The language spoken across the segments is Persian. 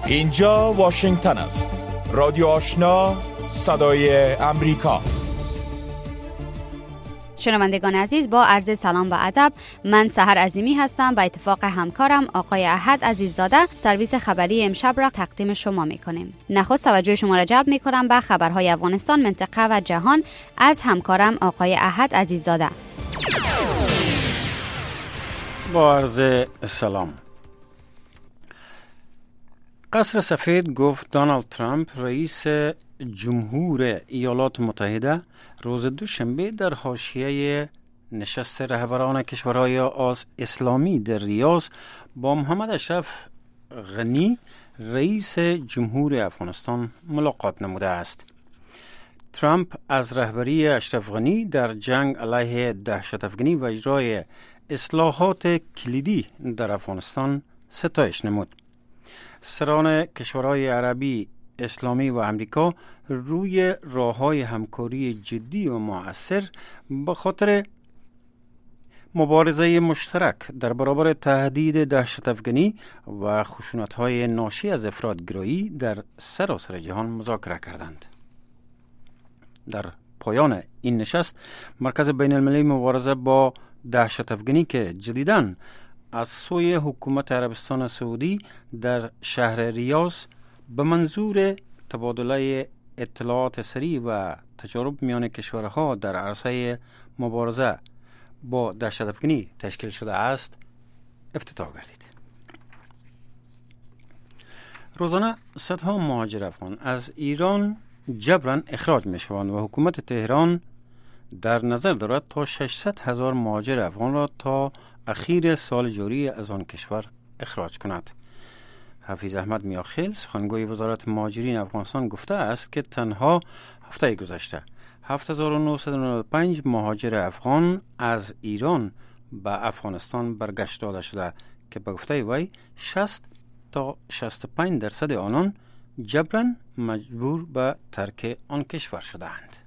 اینجا واشنگتن است. رادیو آشنا، صدای امریکا. شنوندگان عزیز، با عرض سلام و ادب، من سحر عظیمی هستم. به اتفاق همکارم آقای احد عزیززاده سرویس خبری امشب را تقدیم شما میکنیم. نخست توجه شما را جلب میکنم به خبرهای افغانستان، منطقه و جهان از همکارم آقای احد عزیززاده. با عرض سلام. قصر سفید گفت دونالد ترامپ رئیس جمهور ایالات متحده روز دوشنبه در حاشیه نشست رهبران کشورهای اسلامی در ریاض با محمد اشرف غنی رئیس جمهور افغانستان ملاقات نموده است. ترامپ از رهبری اشرف غنی در جنگ علیه دهشت‌افکنی و اجرای اصلاحات کلیدی در افغانستان ستایش نمود. سران کشورهای عربی، اسلامی و امریکا روی راه‌های همکاری جدی و مؤثر به خاطر مبارزه مشترک در برابر تهدید دهشت‌افکنی و خشونت‌های ناشی از افراط‌گرایی در سراسر جهان مذاکره کردند. در پایان این نشست، مرکز بین المللی مبارزه با دهشت‌افکنی که جدیداً از سوی حکومت عربستان سعودی در شهر ریاض به منظور تبادله اطلاعات سریع و تجارب میان کشورها در عرصه مبارزه با دهشت‌افکنی تشکیل شده است، افتتاح گردید. روزانه صدها مهاجر افغان از ایران جبراً اخراج می شوند و حکومت تهران در نظر دارد تا 600,000 مهاجر افغان را تا اخیر سال جاری از آن کشور اخراج کند. حفیظ احمد میاخیل سخنگوی وزارت مهاجرین افغانستان گفته است که تنها هفته گذشته 7995 مهاجر افغان از ایران به افغانستان برگشت داده شده که به گفته وی 60 تا 65% آنان جبراً مجبور به ترک آن کشور شدند.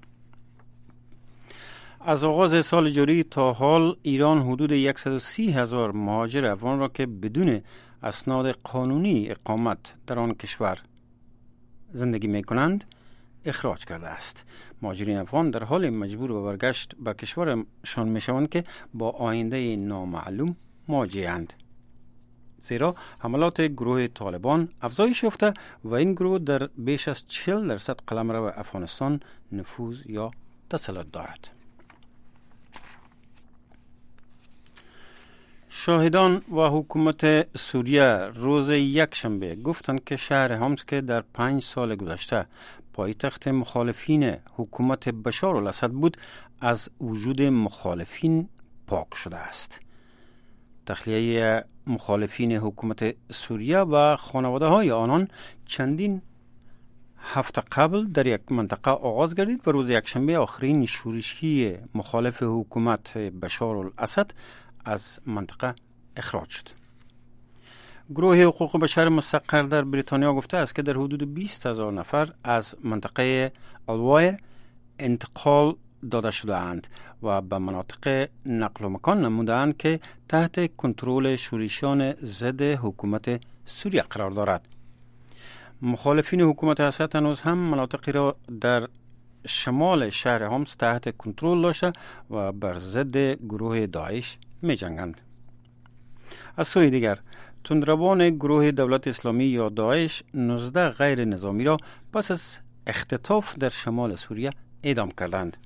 از آغاز سال جاری تا حال ایران حدود 130,000 مهاجر افغان را که بدون اسناد قانونی اقامت در آن کشور زندگی می کنند اخراج کرده است. مهاجرین افغان در حال مجبور به برگشت به کشورشان می شوند که با آینده نامعلوم مواجه‌اند، زیرا حملات گروه طالبان افزایش یافته و این گروه در بیش از 40% قلمرو افغانستان نفوذ یا تسلط دارد. شاهدان و حکومت سوریه روز یکشنبه گفتند که شهر حمص که در 5 سال گذشته پایتخت مخالفین حکومت بشار الاسد بود از وجود مخالفین پاک شده است. تخلیه مخالفین حکومت سوریه و خانواده های آنان چندین هفته قبل در یک منطقه آغاز گردید و روز یکشنبه آخرین شورشی مخالف حکومت بشار الاسد از منطقه اخراج شد. گروه حقوق بشر مستقر در بریتانیا گفته است که در حدود 20,000 نفر از منطقه الوایر انتقال داده شده اند و به مناطق نقل و مکان نمودند که تحت کنترل شورشیان ضد حکومت سوریه قرار دارد. مخالفین حکومت اسد هنوز هم مناطقی را در شمال شهر حمص تحت کنترل داشته و بر ضد گروه داعش می جنگند. از سوی دیگر تندروان گروه دولت اسلامی یا داعش 19 غیر نظامی را پس از اختطاف در شمال سوریه اعدام کردند.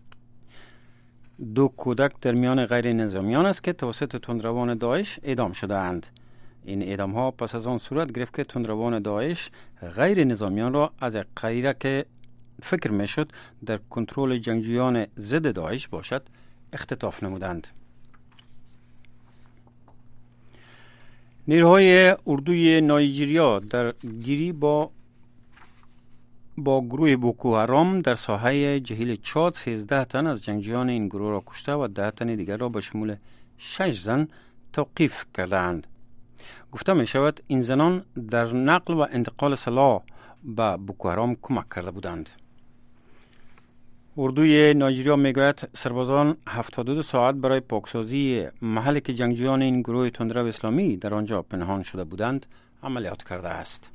2 کودک در میان غیر نظامیان است که توسط تندروان داعش اعدام شده اند. این اعدام ها پس از آن صورت گرفت که تندروان داعش غیر نظامیان را از یک قریه که فکر می شد در کنترل جنگجویان ضد داعش باشد اختطاف نمودند. نیروهای اردوی نایجریا در گیری با گروه بوکو حرام در ساحه جهیل چاد 13 تن از جنگجویان این گروه را کشته و 10 تن دیگر را به شمول 6 زن توقیف کردند. گفته می شود این زنان در نقل و انتقال سلاح به بوکو حرام کمک کرده بودند. اردوی نایجریا میگوید سربازان 72 ساعت برای پاکسازی محلی که جنگجویان این گروه تندرو اسلامی در آنجا پنهان شده بودند عملیات کرده است.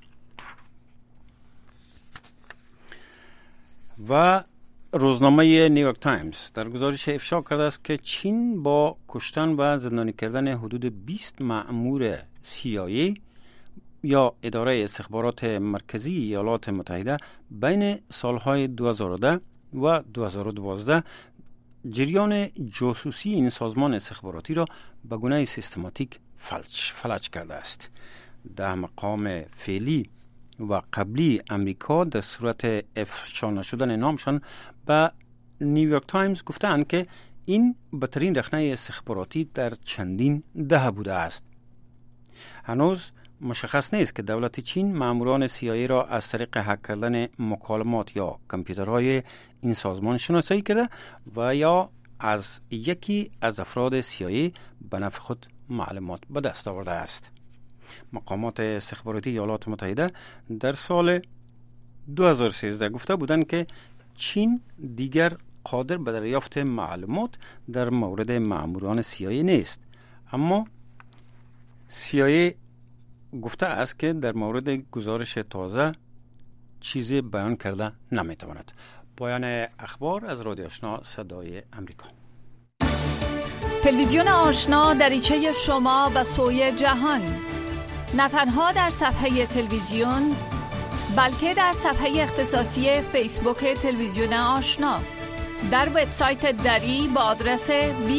و روزنامه نیویورک تایمز در گزارش افشا کرده است که چین با کشتن و زندانی کردن حدود 20 مأمور CIA یا اداره استخبارات مرکزی ایالات متحده بین سالهای 2010 و 2012 جریان جاسوسی این سازمان استخباراتی را به گونه سیستماتیک فلج کرده است. در مقام فعلی و قبلی امریکا در صورت افشا نشدن نامشان به نیویورک تایمز گفتند که این بدترین رخنه استخباراتی در چندین دهه بوده است. هنوز مشخص نیست که دولت چین ماموران CIA را از طریق هک کردن مکالمات یا کامپیوترهای این سازمان شناسایی کرده و یا از یکی از افراد CIA به نفع خود معلومات به دست آورده است. مقامات استخباراتی ایالات متحده در سال 2013 گفته بودند که چین دیگر قادر به دریافت معلومات در مورد ماموران CIA نیست، اما CIA گفته است که در مورد گزارش تازه چیزی بیان کرده نمیتواند. پایان اخبار از رادیو آشنا صدای امریکا. تلویزیون آشنا دریچه شما به سوی جهان، نه تنها در صفحه تلویزیون بلکه در صفحه اختصاصی فیسبوک تلویزیون آشنا، در وبسایت دری با آدرس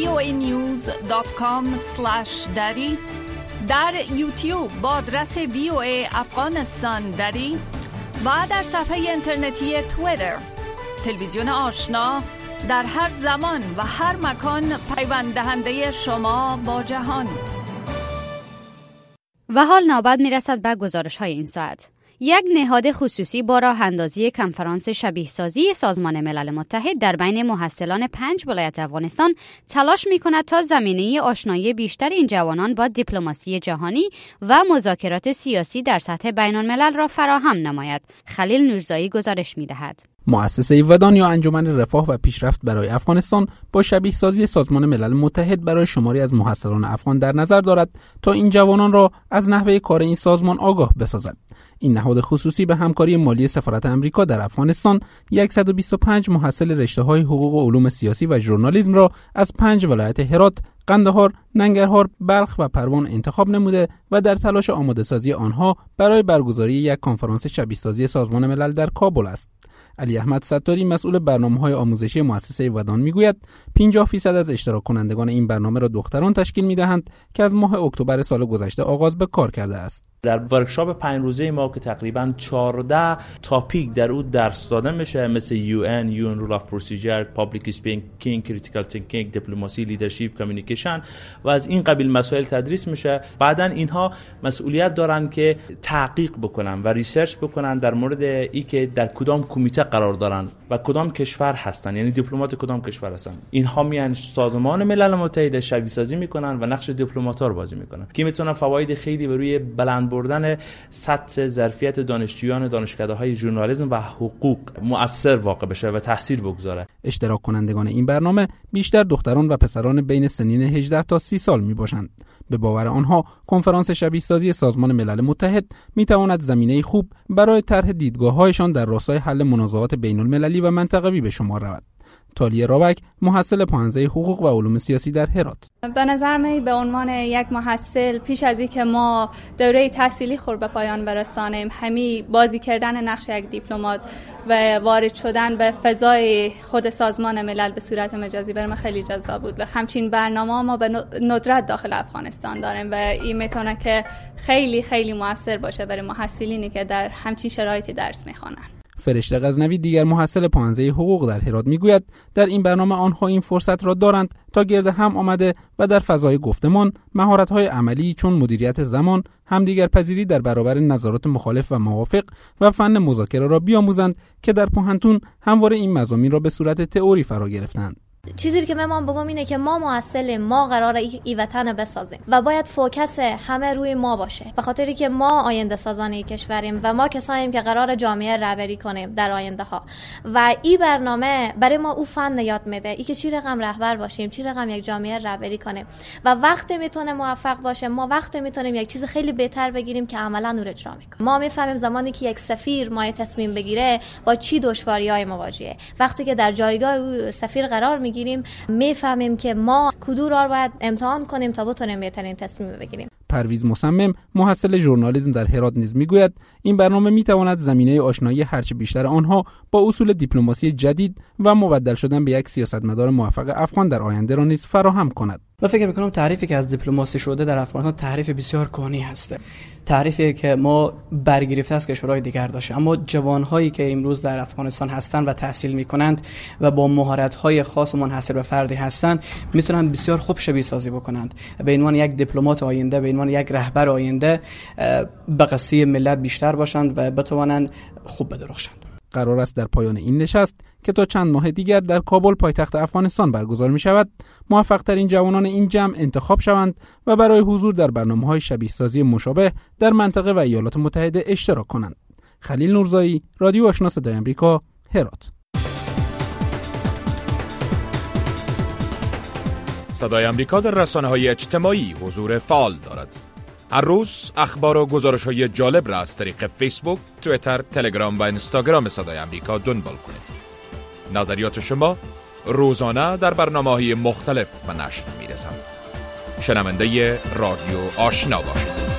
voanews.com/dari، در یوتیوب با آدرس VOA افغانستان دری و در صفحه اینترنتی توییتر. تلویزیون آشنا در هر زمان و هر مکان پیوند دهنده شما با جهان. و حال نوبت میرسد به گزارش‌های این ساعت. یک نهاد خصوصی با راه اندازی کنفرانس شبیه سازی سازمان ملل متحد در بین محصلان 5 ولایت افغانستان تلاش می‌کند تا زمینه آشنایی بیشتر این جوانان با دیپلماسی جهانی و مذاکرات سیاسی در سطح بین‌الملل را فراهم نماید. خلیل نورزایی گزارش می‌دهد. مؤسسه ودان یا انجمن رفاه و پیشرفت برای افغانستان با شبیه سازی سازمان ملل متحد برای شماری از محصلان افغان در نظر دارد تا این جوانان را از نحوه کار این سازمان آگاه بسازد. این نهاد خصوصی به همکاری مالی سفارت امریکا در افغانستان 125 محصل رشته‌های حقوق و علوم سیاسی و ژورنالیسم را از 5 ولایت هرات، قندهار، ننگرهار، بلخ و پروان انتخاب نموده و در تلاش آماده‌سازی آنها برای برگزاری یک کنفرانس شبیه سازی سازمان ملل در کابل است. علی احمد ستاری مسئول برنامه‌های آموزشی مؤسسه ودان میگوید 50% از اشتراک کنندگان این برنامه را دختران تشکیل می‌دهند که از ماه اکتبر سال گذشته آغاز به کار کرده است. در ورکشاپ 5 روزه ما که تقریباً 14 تاپیک در اون درس داده میشه، مثل UN Rule of Procedure، Public Speaking، Critical Thinking، دیپلماسی، لیدرشپ، کامیونیکیشن و از این قبیل مسائل تدریس میشه. بعداً اینها مسئولیت دارن که تحقیق بکنن و ریسرچ بکنن در مورد ای که در کدام کمیته قرار دارن و کدام کشور هستن، یعنی دیپلمات کدام کشور هستن. اینها میان سازمان ملل متحد شبیه سازی میکنن و نقش دیپلمات‌ها رو بازی میکنن که میتونن فواید خیلی به روی بلند بردن سطح ظرفیت دانشجویان دانشکده‌های ژورنالیسم و حقوق مؤثر واقع بشه و تاثیر بگذاره. اشتراک کنندگان این برنامه بیشتر دختران و پسران بین سنین 18 تا 30 سال میباشند. به باور آنها کنفرانس شبیه سازی سازمان ملل متحد میتواند زمینه خوب برای طرح دیدگاه‌هایشان در راستای حل منازعات بین‌المللی و منطقوی به شمار رود. تالیه راوک، محصل پانزه حقوق و علوم سیاسی در هرات: به نظر من به عنوان یک محصل پیش از اینکه ما دوره تحصیلی خود به پایان برسانیم، همین بازی کردن نقش یک دیپلمات و وارد شدن به فضای خود سازمان ملل به صورت مجازی برام خیلی جذاب بود. و همچین برنامه ما به ندرت داخل افغانستان داریم و این میتونه که خیلی خیلی موثر باشه برای محصلینی که در همچین شرایطی درس میخوانن. فرشته غزنوی، دیگر محصل پانزه حقوق در هرات، میگوید در این برنامه آنها این فرصت را دارند تا گرد هم آمده و در فضای گفتمان مهارت‌های عملی چون مدیریت زمان، همدیگر پذیری در برابر نظرات مخالف و موافق و فن مذاکره را بیاموزند که در پوهنتون همواره این مضامین را به صورت تئوری فرا گرفتند. چیزی که من بگم اینه که ما مؤثل ما قراره ای وطن بسازیم و باید فوکس همه روی ما باشه، به خاطری که ما آینده سازان کشوریم و ما کساییم که قرار جامعه رهبری کنیم در آینده ها و این برنامه برای ما او فن یاد میده ای که چی رقم رهبر باشیم، چی رقم یک جامعه رهبری کنیم و وقت میتونه موفق باشه، ما وقت میتونیم یک چیز خیلی بهتر بگیریم که عملا اون اجرا میکنیم. ما میفهمیم زمانی که یک سفیر ما تصمیم بگیره با چی دشواری‌های مواجهه. وقتی که در جایگاه سفیر قرار میگیریم میفهمیم که ما کدوم را باید امتحان کنیم تا بتونیم بهترین تصمیم بگیریم. پرویز مصمم محصل ژورنالیسم در هرات نیز میگوید این برنامه میتواند زمینه آشنایی هرچه بیشتر آنها با اصول دیپلماسی جدید و مبدل شدن به یک سیاستمدار موفق افغان در آینده را نیز فراهم کند. من فکر میکنم تعریفی که از دیپلماسی شده در افغانستان تعریف بسیار کهنی هست، تعریفی که ما برگرفته از کشورهای دیگر داشته، اما جوانهایی که امروز در افغانستان هستند و تحصیل میکنند و با مهارت‌های خاص و منحصر به فردی هستند میتونن بسیار خوب شبیه سازی بکنند به عنوان یک دیپلمات آینده، به عنوان یک رهبر آینده به قصه ملت بیشتر باشند و بتوانند خوب بدرخشند. قرار است در پایان این نشست که تا چند ماه دیگر در کابل پایتخت افغانستان برگزار می شود موفق ترین جوانان این جمع انتخاب شوند و برای حضور در برنامه‌های شبیه سازی مشابه در منطقه و ایالات متحده اشتراک کنند. خلیل نورزایی، رادیو آشنا صدای آمریکا، هرات. صدای آمریکا در رسانه‌های اجتماعی حضور فعال دارد. هر روز اخبار و گزارش‌های جالب را از طریق فیسبوک، توییتر، تلگرام و اینستاگرام صدای آمریکا دنبال کنید. نظریات شما روزانه در برنامه‌های مختلف به نشر می‌رسند. شنونده رادیو آشنا باشید.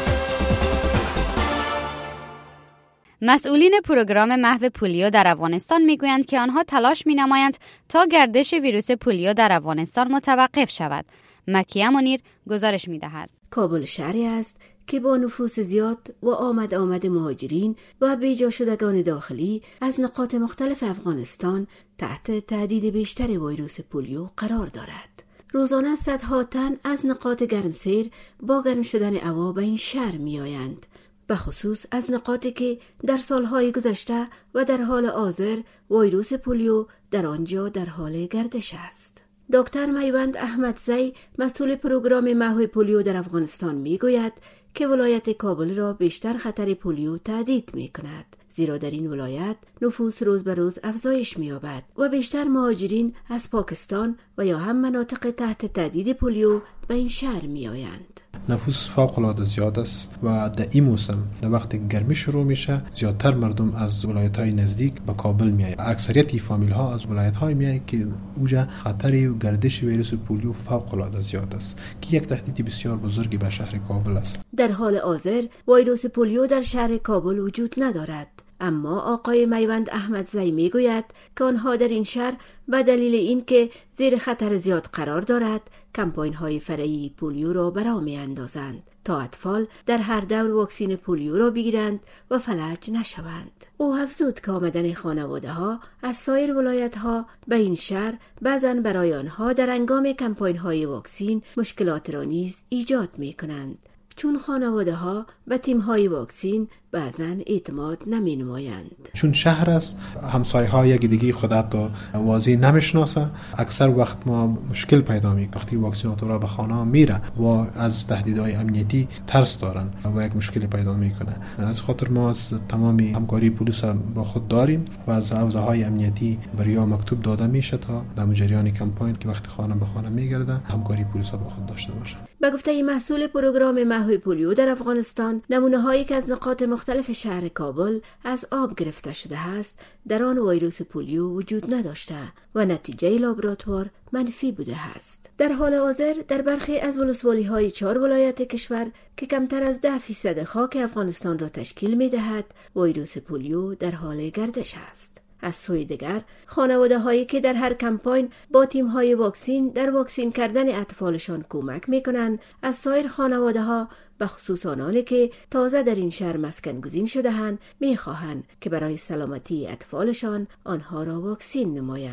مسئولین پروگرام محو پولیو در افغانستان میگویند که آنها تلاش می‌نمایند تا گردش ویروس پولیو در افغانستان متوقف شود. مکیه منیر گزارش می‌دهد. کابل شهری است که با نفوس زیاد و آمد مهاجرین و بیجا شدگان داخلی از نقاط مختلف افغانستان تحت تهدید بیشتر ویروس پولیو قرار دارد. روزانه صدها تن از نقاط گرمسیر با گرم شدن هوا به این شهر می آیند، به خصوص از نقاطی که در سالهای گذشته و در حال حاضر ویروس پولیو در آنجا در حال گردش است. دکتر میوند احمدزی مسئول پروگرام محو پولیو در افغانستان میگوید که ولایت کابل را بیشتر خطر پولیو تهدید میکند، زیرا در این ولایت نفوس روز به روز افزایش می‌یابد و بیشتر مهاجرین از پاکستان و یا هم مناطق تحت تهدید پولیو به این شهر میآیند. نفوس فوق‌العاده زیاد است و در این موسم در وقت گرمی شروع میشه زیادتر مردم از ولایت‌های نزدیک به کابل میآیند. اکثریت فامیل‌ها از ولایت‌های میآیند که اونجا خطر و گردش ویروس پولیو فوق‌العاده زیاد است که یک تهدید بسیار بزرگی به شهر کابل است. در حال حاضر ویروس پولیو در شهر کابل وجود ندارد، اما آقای میوند احمدزی میگوید که آنها در این شهر به دلیل اینکه زیر خطر زیاد قرار دارد کمپاین‌های فرعی پولیو را برا می‌اندازند تا اطفال در هر دور واکسین پولیو را بگیرند و فلج نشوند. او افزود که آمدن خانواده‌ها از سایر ولایت‌ها به این شهر بعضاً برای آنها در هنگام کمپاین‌های واکسین مشکلات را نیز ایجاد می‌کنند، چون خانواده‌ها و تیم‌های واکسین بعضاً اعتماد نمی‌نمایند. چون شهر است، همسایه‌ها یک دیگه خودت واضح نمی‌شناسه، اکثر وقت ما مشکل پیدا می‌کنیم وقتی واکسیناتور را به خانه میره و از تهدیدهای امنیتی ترس دارن و یک مشکلی پیدا می‌کنه. از خاطر ما از تمام همکاری پلیس با خود داریم و از حوزه‌های امنیتی برای مکتوب داده میشه تا در جریان کمپاین که وقتی خانه به خانه میگرده همکاری پلیس با خود داشته باشه. به گفته مسئول پروگرام محو پولیو در افغانستان، نمونه‌هایی که از نقاط مختلف شهر کابل از آب گرفته شده است در آن ویروس پولیو وجود نداشته و نتیجه لابراتوار منفی بوده است. در حال حاضر در برخی از ولسوالی‌های 4 ولایت کشور که کمتر از 10% خاک افغانستان را تشکیل می‌دهد ویروس پولیو در حال گردش است. از سوی دیگر خانواده هایی که در هر کمپاین با تیم های واکسین در واکسین کردن اطفالشان کمک میکنند از سایر خانواده ها به خصوص آنانی که تازه در این شهر مسکن گزین شده‌اند میخواهند که برای سلامتی اطفالشان آنها را واکسین نمایند.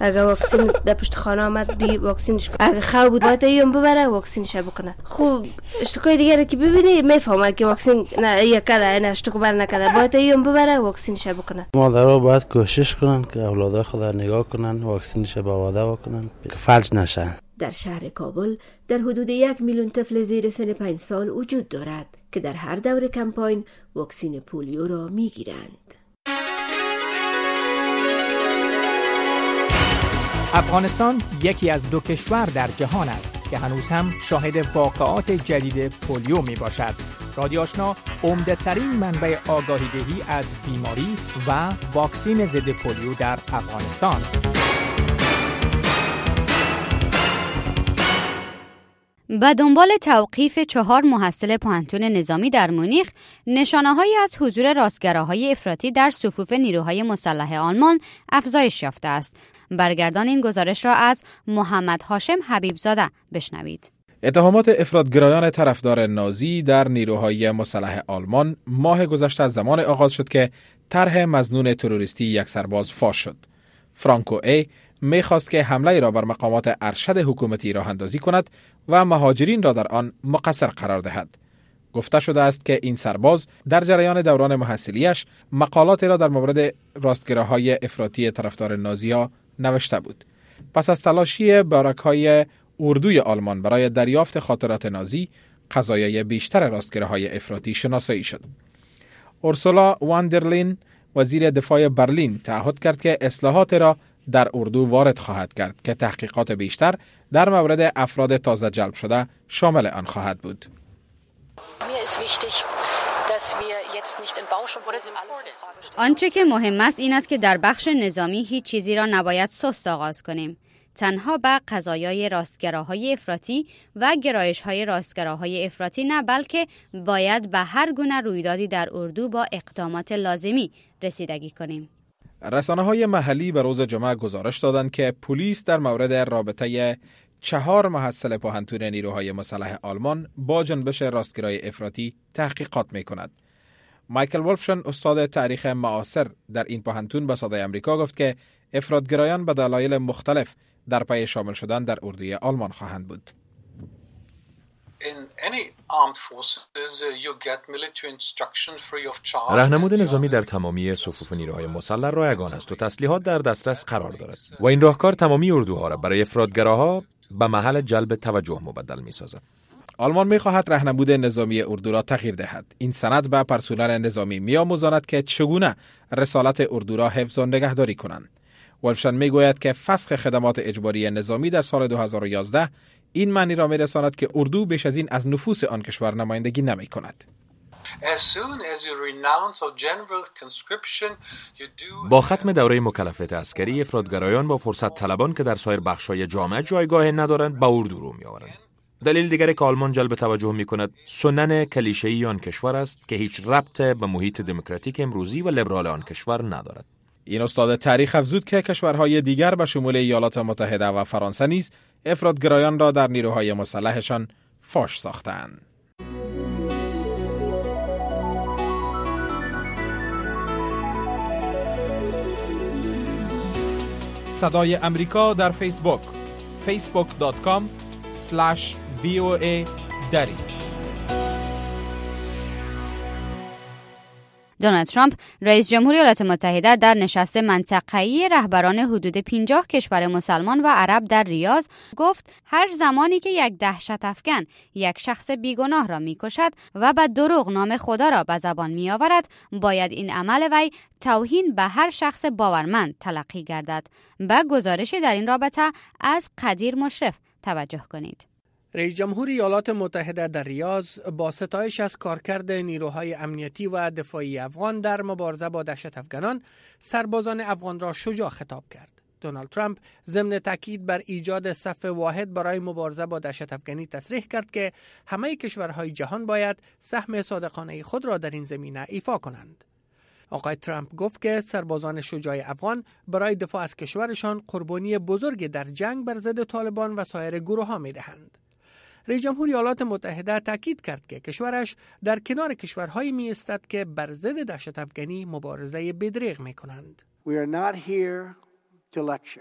اگر واکسن در پشت خانه آمد بی واکسنش کنه، اگر خواه بود باید ایون ببره واکسنش بکنه. خوب اشتکای دیگه که ببینی میفهمه که واکسن نه یکره این اشتکو بر نکرده، باید ایون ببره واکسنش بکنه. مادرها باید کوشش کنن که اولادای خود را نگاه کنن، واکسنش به واده بکنن که فلج نشن. در شهر کابل در حدود 1 میلیون طفل زیر سن 5 سال وجود دارد که در هر دور کمپاین واکسن پولیو را میگیرند. افغانستان یکی از 2 کشور در جهان است که هنوز هم شاهد واقعات جدید پولیو می باشد. رادیو آشنا عمده ترین منبع آگاهی دهی از بیماری و واکسن ضد پولیو در افغانستان. به دنبال توقیف 4 محصل پوهنتون نظامی در مونیخ، نشانه‌هایی از حضور راستگراهای افراطی در صفوف نیروهای مسلح آلمان افزایش یافته است. برگردان این گزارش را از محمد هاشم حبیبزاده بشنوید. اتهامات افراطگرایان طرفدار نازی در نیروهای مسلح آلمان ماه گذشته از زمان آغاز شد که طرح مظنون تروریستی یک سرباز فاش شد. فرانکو ای می‌خواست که حمله را بر مقامات ارشد حکومتی راه اندازی کند و مهاجرین را در آن مقصر قرار دهد. گفته شده است که این سرباز در جریان دوران محصلیش مقالاتی را در مورد راستگراهای افراطی طرفدار نازی‌ها نوشته بود. پس از تلاشی بارک‌های اردوی آلمان برای دریافت خاطرات نازی، قضایای بیشتر راستگراهای افراطی شناسایی شد. اورسولا واندرلین، وزیر دفاع برلین، تعهد کرد که اصلاحات را در اردو وارد خواهد کرد که تحقیقات بیشتر در مورد افراد تازه جلب شده شامل آن خواهد بود. آنچه که مهم است این است که در بخش نظامی هیچ چیزی را نباید سست آغاز کنیم. تنها به قضایای راستگراهای افراطی و گرایش‌های راستگراهای افراطی نه، بلکه باید به هر گونه رویدادی در اردو با اقدامات لازمی رسیدگی کنیم. رسانه‌های محلی به روز جمعه گزارش دادند که پلیس در مورد رابطه 4 محصل پوهنتون نیروهای مسلح آلمان با جنبش راستگرای افراطی تحقیقات می‌کند. مایکل ولفشن، استاد تاریخ معاصر در این پوهنتون، به صدای آمریکا گفت که افراطگرایان به دلایل مختلف در پی شامل شدن در اردوی آلمان خواهند بود. راهنمود نظامی در تمامی صفوف نیروهای مسلح رایگان است و تسلیحات در دسترس قرار دارد و این راهکار تمامی اردوها را برای افراطگراها به محل جلب توجه مبدل می‌سازد. آلمان می‌خواهد راهنمود نظامی اردو را تغییر دهد. این سند به پرسنل نظامی می‌آموزاند که چگونه رسالت اردو را حفظ و نگهداری کنند. ولفشن میگوید که فسخ خدمات اجباری نظامی در سال 2011 این معنی را میرساند که اردو بیش از این از نفوس آن کشور نمایندگی نمی کند. با ختم دوره مکلفیت عسکری، افراطگرایان با فرصت طلبان که در سایر بخش‌های جامعه جایگاه ندارند به اردو رو می‌آورند. دلیل دیگری که آلمان جلب توجه می‌کند سنن کلیشه‌ای آن کشور است که هیچ ربط به محیط دموکراتیک امروزی و لیبرال آن کشور ندارد. این استاد تاریخ افزود که کشورهای دیگر به شمول ایالات متحده و فرانسه نیز افراطگرایان را در نیروهای مسلحشان فاش ساختند. صدای امریکا در فیسبوک facebook.com/VOA دری. دونالد ترامپ، رئیس جمهور ایالات متحده، در نشست منطقه‌ای رهبران حدود 50 کشور مسلمان و عرب در ریاض گفت هر زمانی که یک دهشت افکن یک شخص بیگناه را می‌کشد و به دروغ نام خدا را به زبان می‌آورد، باید این عمل وی توهین به هر شخص باورمند تلقی گردد. به گزارشی در این رابطه از قدیر مشرف توجه کنید. رئیس جمهور ایالات متحده در ریاض با ستایش از کارکرد نیروهای امنیتی و دفاعی افغان در مبارزه با دهشت افغانان، سربازان افغان را شجاع خطاب کرد. دونالد ترامپ ضمن تاکید بر ایجاد صف واحد برای مبارزه با دهشت افغانی تصریح کرد که همه کشورهای جهان باید سهم صادقانه خود را در این زمینه ایفا کنند. آقای ترامپ گفت که سربازان شجاع افغان برای دفاع از کشورشان قربانی بزرگی در جنگ بر ضد طالبان و سایر گروه‌ها می‌دهند. رئیس جمهور ایالات متحده تاکید کرد که کشورش در کنار کشورهایی می‌ایستد که بر ضد دهشت افغانی مبارزه بدریغ می‌کنند. We are not here to lecture.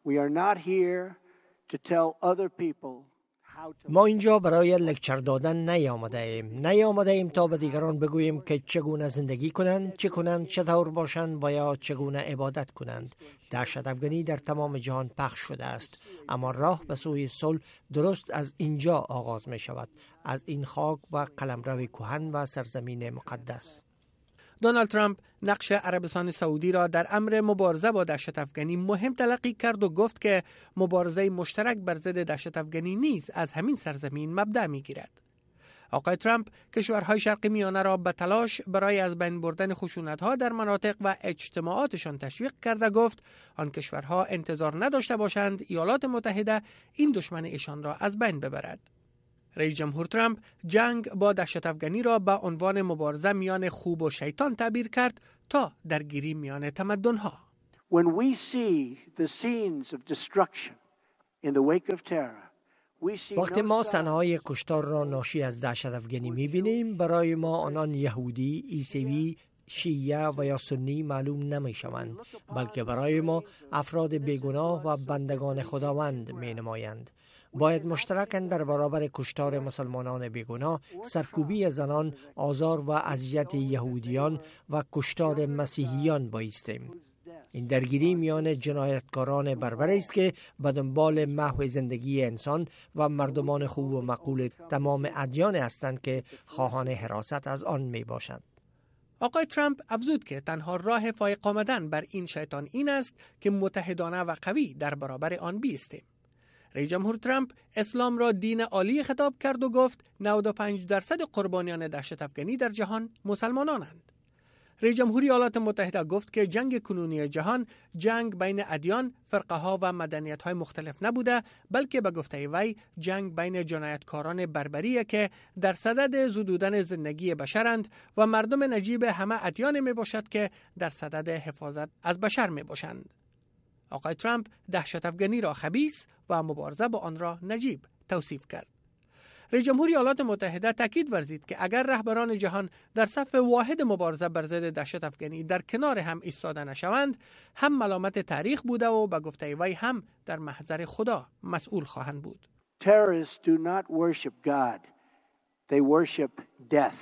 ما اینجا برای لکچر دادن نیامده ایم تا به دیگران بگوییم که چگونه زندگی کنند، چه کنند، چطور باشند و یا چگونه عبادت کنند. دهشت افغانی در تمام جهان پخش شده است، اما راه به سوی صلح درست از اینجا آغاز می شود، از این خاک و قلمرو کهن و سرزمین مقدس. دونالد ترامپ نقش عربستان سعودی را در امر مبارزه با دهشت افغانی مهم تلقی کرد و گفت که مبارزه مشترک بر ضد دهشت افغانی نیز از همین سرزمین مبدأ می‌گیرد. آقای ترامپ کشورهای شرق میانه را به تلاش برای از بین بردن خشونت‌ها در مناطق و اجتماعاتشان تشویق کرده گفت آن کشورها انتظار نداشته باشند ایالات متحده این دشمن ایشان را از بین ببرد. رئیس جمهور ترامپ جنگ با دهشت افغانی را به عنوان مبارزه میان خوب و شیطان تعبیر کرد تا درگیری میان تمدن‌ها. وقتی ما صحنه‌های کشتار را ناشی از دهشت افغانی می‌بینیم، برای ما آنان یهودی، عیسوی، شیعه و یا سنی معلوم نمی‌شوند، بلکه برای ما افراد بیگناه و بندگان خداوند می‌نمایند. باید مشترکاً در برابر کشتار مسلمانان بیگناه، سرکوبی زنان، آزار و اذیت یهودیان و کشتار مسیحیان بایستیم. این درگیری میان جنایتکاران بربر است که به دنبال محو زندگی انسان و مردمان خوب و مقبول تمام ادیان هستند که خواهان حراست از آن می باشند. آقای ترامپ افزود که تنها راه فایق آمدن بر این شیطان این است که متحدانه و قوی در برابر آن بایستیم. رئیس جمهور ترامپ اسلام را دین عالی خطاب کرد و گفت 95% قربانیان دهشت افغانی در جهان مسلمانانند. رئیس جمهور ایالات متحده گفت که جنگ کنونی جهان جنگ بین ادیان، فرقه‌ها و مدنیت‌های مختلف نبوده، بلکه به گفته وی جنگ بین جنایتکاران بربریه که در صدد زدودن زندگی بشرند و مردم نجیب همه ادیان می باشد که در صدد حفاظت از بشر می باشند. آقای ترامپ دهشت افغانی را خبیث و مبارزه با آن را نجیب توصیف کرد. رئیس جمهور ایالات متحده تاکید ورزید که اگر رهبران جهان در صف واحد مبارزه بر ضد دهشت افغانی در کنار هم ایستاده نشوند، هم ملامت تاریخ بوده و به گفته وی هم در محضر خدا مسئول خواهند بود. Terrorists do not worship God. They worship death.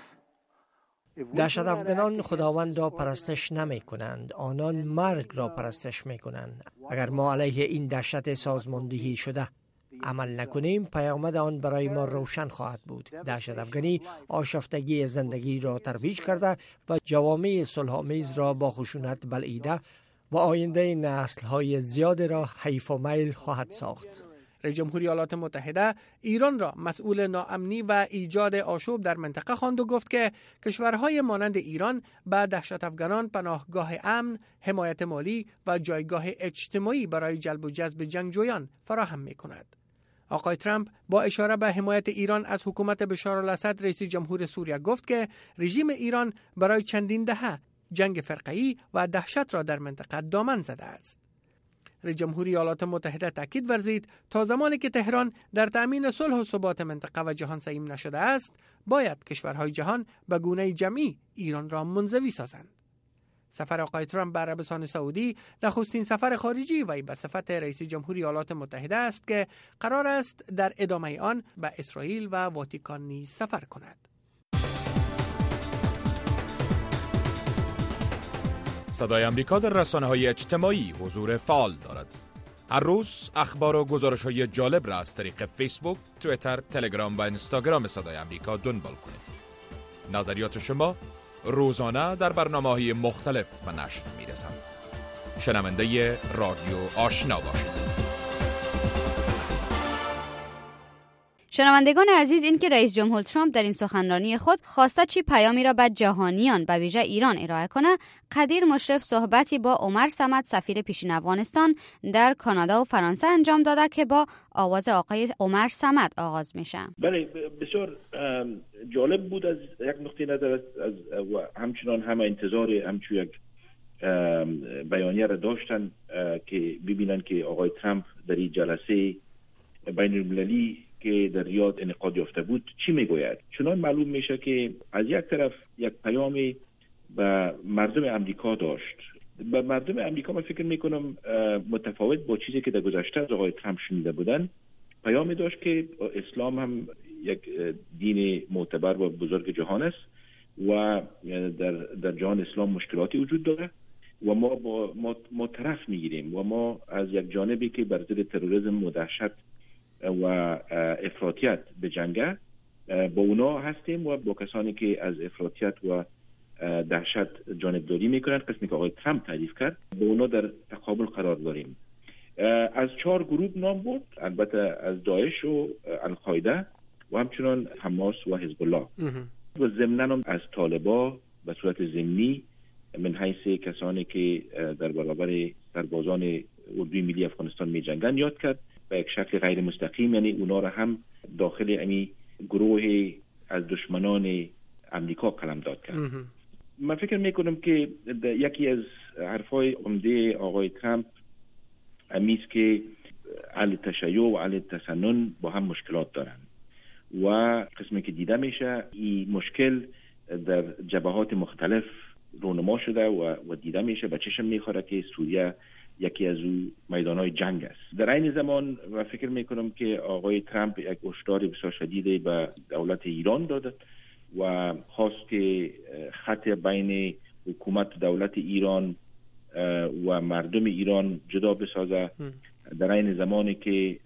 دهشت افغانان خداوند را پرستش نمی کنند، آنان مرگ را پرستش می کنند. اگر ما علیه این دهشت سازماندهی شده عمل نکنیم، پیامد آن برای ما روشن خواهد بود. دهشت افغانی آشفتگی زندگی را ترویج کرده و جوامع صلح‌آمیز را با خشونت بلعیده و آینده نسل‌های زیاد را حیف و میل خواهد ساخت. رئیس جمهور ایالات متحده ایران را مسئول ناامنی و ایجاد آشوب در منطقه خواند و گفت که کشورهای مانند ایران به دهشت افغانان پناهگاه امن، حمایت مالی و جایگاه اجتماعی برای جلب و جذب جنگجویان فراهم می‌کند. آقای ترامپ با اشاره به حمایت ایران از حکومت بشارالاسد رئیس جمهور سوریه گفت که رژیم ایران برای چندین دهه جنگ فرقه‌ای و دهشت را در منطقه دامن زده است. رئیس جمهور ایالات متحده تاکید ورزید تا زمانی که تهران در تأمین صلح و ثبات منطقه و جهان سهیم نشده است، باید کشورهای جهان به گونه جمعی ایران را منزوی سازند. سفر آقای ترامپ به عربستان سعودی نخستین سفر خارجی وی به صفت رئیس جمهور ایالات متحده است که قرار است در ادامه آن به اسرائیل و واتیکان نیز سفر کند. صدای آمریکا در رسانه‌های اجتماعی حضور فعال دارد. هر روز اخبار و گزارش‌های جالب را از طریق فیسبوک، توییتر، تلگرام و اینستاگرام صدای آمریکا دنبال کنید. نظریات شما روزانه در برنامه‌های مختلف به نشر می‌رسند. شنونده رادیو آشنا باشید. شنوندگان عزیز، این که رئیس جمهور ترامپ در این سخنرانی خود خواسته چی پیامی را به جهانیان به ویژه ایران ارائه کنه، قدیر مشرف صحبتی با عمر صمد سفیر پیشین افغانستان در کانادا و فرانسه انجام داده که با آواز آقای عمر صمد آغاز میشه. بله، بسیار جالب بود از یک نقطه نظر و همچنان همه انتظار همچون یک بیانیه را داشتن که ببینن که آقای ترامپ در این جلسه بین المللی که در ریاض انعقاد یافته بود چی میگوید. چنان معلوم میشه که از یک طرف یک پیامی به مردم امریکا داشت به مردم امریکا من فکر میکنم متفاوت با چیزی که در گذشته از آقای ترامپ شنیده بودن، پیامی داشت که اسلام هم یک دین معتبر و بزرگ جهان است و در جهان اسلام مشکلاتی وجود داره و ما طرف میگیریم و ما از یک جانبی که بر ضد تروریسم و دهشت و افراطیت به جنگه با اونا هستیم و با کسانی که از افراطیت و دهشت جانبداری میکنن، قسمی که آقای ترامپ تعریف کرد، با اونا در تقابل قرار داریم. از 4 گروه نام برد، البته از داعش و القاعده و همچنان حماس و حزب الله و ضمناً از طالبان به صورت ضمنی من حیث کسانی که در برابر سربازان اردوی ملی افغانستان می جنگن یاد کرد به یک شکل غیر مستقیم، یعنی اونا را هم داخل امی گروه از دشمنان امریکا قلمداد کرد. من فکر میکنم که یکی از حرفای عمده آقای ترامپ امیست که اهل تشیع و اهل تسنن با هم مشکلات دارن و قسمی که دیده میشه این مشکل در جبهات مختلف رونما شده و دیده میشه، به چشم میخوره که سوریه یکی از او میدانهای جنگ است. در این زمان من فکر میکنم که آقای ترامپ یک هشدار بسیار شدید به دولت ایران داد و خواست که خط بین حکومت دولت ایران و مردم ایران جدا بسازه، در این زمانی که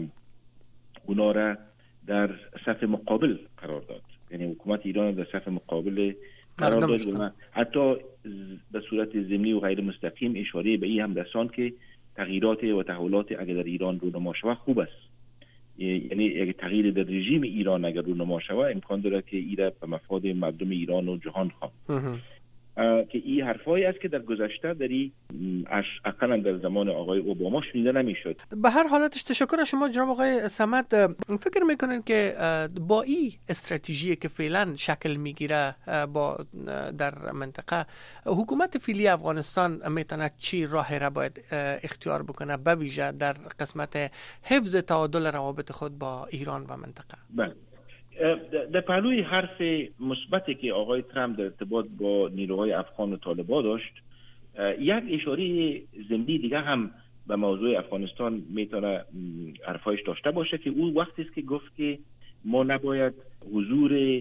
اونا را در صف مقابل قرار داد، یعنی حکومت ایران در صف مقابل قرار داد و حتی به صورت ضمنی و غیر مستقیم اشاره به این هم رساند که تغییرات و تحولات اگر در ایران رونما شود خوب است، یعنی اگر تغییر در رژیم ایران اگر رونما شود امکان داره که ایره به مفاد مردم ایران و جهان خواه. که این حرفایی است که در گذشته داری اقلا در زمان آقای اوباما شنیده نمیشد. به هر حالتش تشکر از شما جناب آقای صمد. فکر میکنین که با این استراتژی که فعلا شکل میگیره با در منطقه، حکومت فعلی افغانستان میتونه چی راهی را باید اختیار بکنه به ویژه در قسمت حفظ تعادل روابط خود با ایران و منطقه؟ بله، در پهلوی حرف مثبتی که آقای ترامپ در ارتباط با نیروهای افغان و طالبان داشت، یک اشاره ضمنی دیگه هم به موضوع افغانستان میتونه حرفایش داشته باشه که اون وقتی است که گفت که ما نباید حضور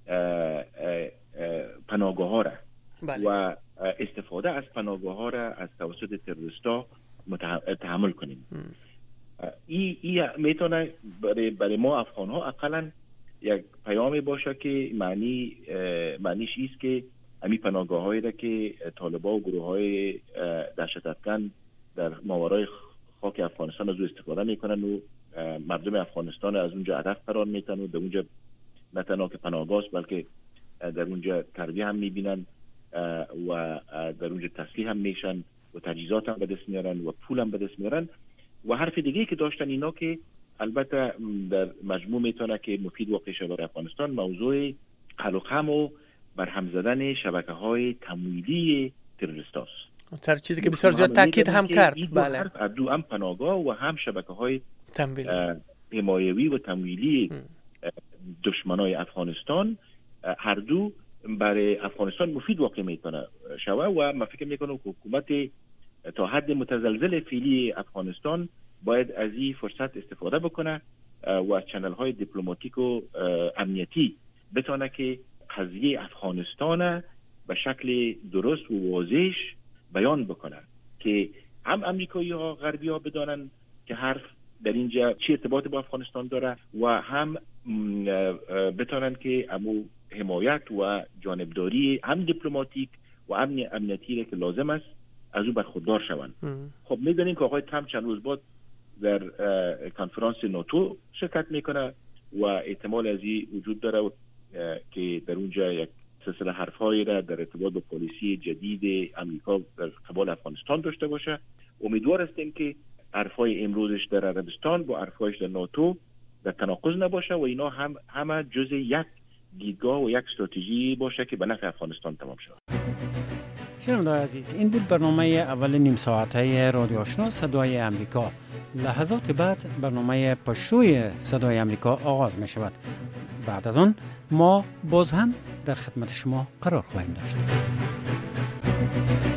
پناهگاه ها را و استفاده از پناهگاه ها را از توسط تروریستا تحمل کنیم. این میتونه برای ما افغان ها اقلا یک پیامی باشه که معنیش ایست که همین پناهگاه هایی را که طالبان و گروه های دهشت افکن در ماورای خاک افغانستان از او استفاده میکنن و مردم افغانستان از اونجا هدف قرار میتن و در اونجا نه تنها که پناهگاه است بلکه در اونجا تربیه هم میبینن و در اونجا تسلیح هم میشن و تجهیزات هم به دست میارن و پول هم به دست میارن. و حرف دیگه که داشتن اینا که البته در مجموع میتونه که مفید واقع شه برای افغانستان، موضوع قلقم و برهم زدن شبکه‌های تمویلی تروریستاست. تر چیزی که بسیار زیاد تاکید هم کرد. بله، دو هم پناهگاه و هم شبکه‌های حمایوی و تمویلی دشمنای افغانستان، هر دو برای افغانستان مفید واقع میتونه شوه و من فکر میکنم که حکومت تا حد متزلزل فعلی افغانستان باید از این فرصت استفاده بکنه و از چنل های دیپلماتیک و امنیتی بتونه که قضیه افغانستان به شکل درست و واضح بیان بکنه که هم امریکایی ها غربی ها بدانن که حرف در اینجا چی ارتباط با افغانستان داره و هم بتونن که امو حمایت و جانبداری هم دیپلماتیک و امنیتی که لازم است از او برخوردار شوند. خب میدونیم که آقای ترامپ چند روز بعد در کنفرانس ناتو شرکت میکنه و احتمال از این وجود داره که در اونجا یک سلسله حرفهایی را در ارتباط با پالیسی جدید امریکا در قبال افغانستان داشته باشه. امیدوار هستیم که حرفهای امروزش در عربستان با حرفهایش در ناتو در تناقض نباشه و اینا همه جز یک دیدگاه و یک استراتژی باشه که به نفع افغانستان تمام شود. شنونده‌های عزیز، این بود برنامه اول نیم ساعته رادیو آشنا صدای امریکا. لحظات بعد برنامه پشتوی صدای امریکا آغاز می شود. بعد از آن ما باز هم در خدمت شما قرار خواهیم داشت.